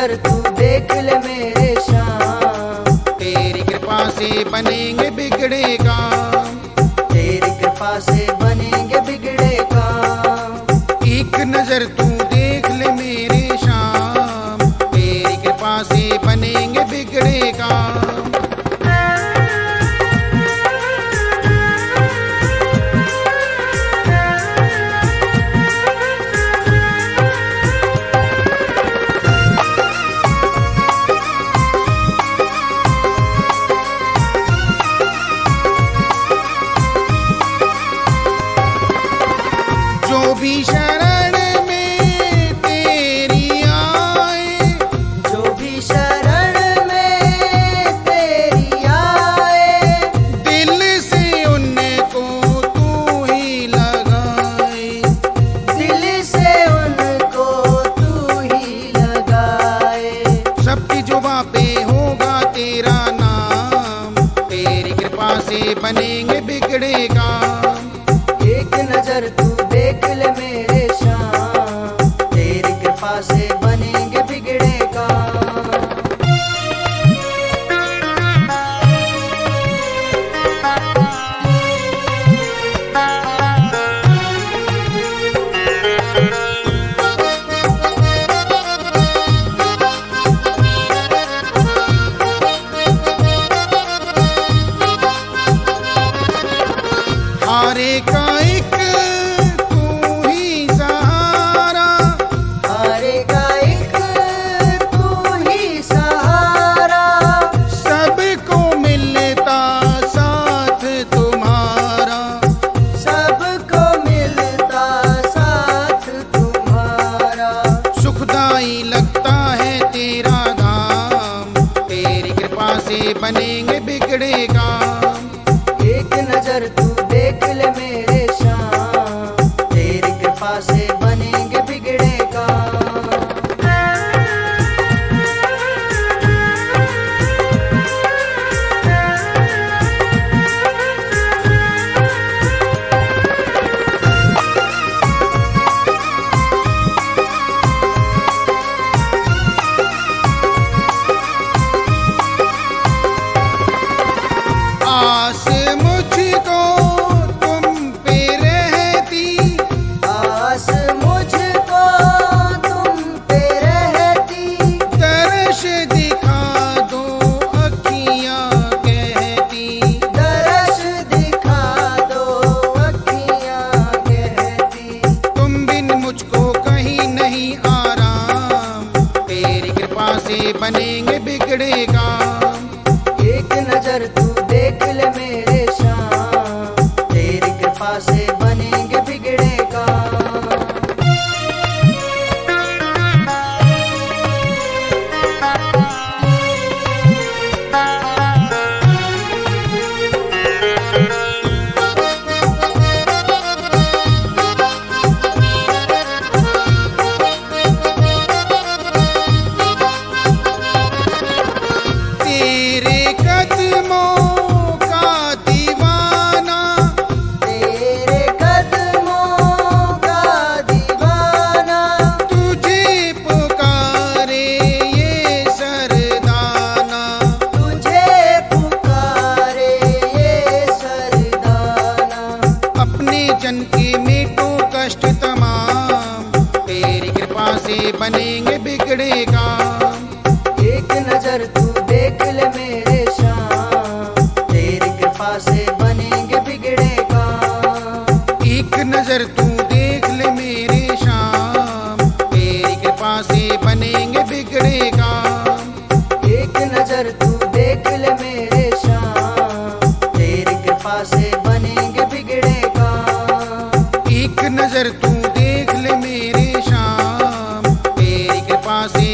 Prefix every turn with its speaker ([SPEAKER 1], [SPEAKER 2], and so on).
[SPEAKER 1] नजर तू देख ले मेरे शाम,
[SPEAKER 2] तेरी कृपा से बनेंगे बिगड़े काम,
[SPEAKER 1] तेरी कृपा से बनेंगे बिगड़े काम।
[SPEAKER 2] एक नजर तू देख ले मेरे शाम, तेरी कृपा से बनेंगे बिगड़े काम। जो भी शरण में तेरी आए,
[SPEAKER 1] जो भी शरण में तेरी आए,
[SPEAKER 2] दिल से उनको तू ही लगाए,
[SPEAKER 1] दिल से उनको तू ही लगाए।
[SPEAKER 2] सबकी जुबां पे होगा तेरा नाम, तेरी कृपा से बनेंगे बिगड़े काम।
[SPEAKER 1] एक नजर तू देख ले मेरे शाम, तेरी कृपा से बनेंगे बिगड़े काम।
[SPEAKER 2] हारे का एक तू ही सहारा,
[SPEAKER 1] हारे का एक तू ही सहारा,
[SPEAKER 2] सबको मिलता साथ तुम्हारा,
[SPEAKER 1] सबको मिलता साथ तुम्हारा।
[SPEAKER 2] सुखदाई लगता है तेरा धाम, तेरी कृपा से बनेंगे बिगड़े काम।
[SPEAKER 1] एक नजर तू देख ले मेरे शाम, तेरी कृपा से बनेंगे बिगड़े काम।
[SPEAKER 2] आस मुझको तुम पे रहती,
[SPEAKER 1] आस मुझको तुम पे रहती,
[SPEAKER 2] दर्श दिखा दो अखियां कहती,
[SPEAKER 1] दर्श दिखा दो अखियां कहती।
[SPEAKER 2] तुम बिन मुझको कहीं नहीं आराम, तेरी कृपा से बनेंगे बिगड़े काम।
[SPEAKER 1] एक नजर तू देख ले मेरे शाम, तेरी कृपा से बनेंगे बिगड़े काम।
[SPEAKER 2] तेरे कदमों का दीवाना,
[SPEAKER 1] तेरे कदमों का दीवाना,
[SPEAKER 2] तुझे पुकारे ये सरदाना,
[SPEAKER 1] तुझे पुकारे ये सरदाना।
[SPEAKER 2] अपने जन के मेटो कष्ट तमाम, तेरी कृपा से बनेंगे बिगड़े काम।
[SPEAKER 1] एक नजर तू देख ले मेरे शाम, तेरी कृपा से बनेंगे बिगड़े काम।
[SPEAKER 2] एक नजर तू देख ले मेरे शाम, तेरी कृपा से बनेंगे बिगड़े काम।
[SPEAKER 1] एक नजर तू देख ले मेरे शाम, तेरी कृपा से बनेंगे बिगड़े काम।
[SPEAKER 2] एक नजर तू देख ले मेरे शाम, तेरी कृपा से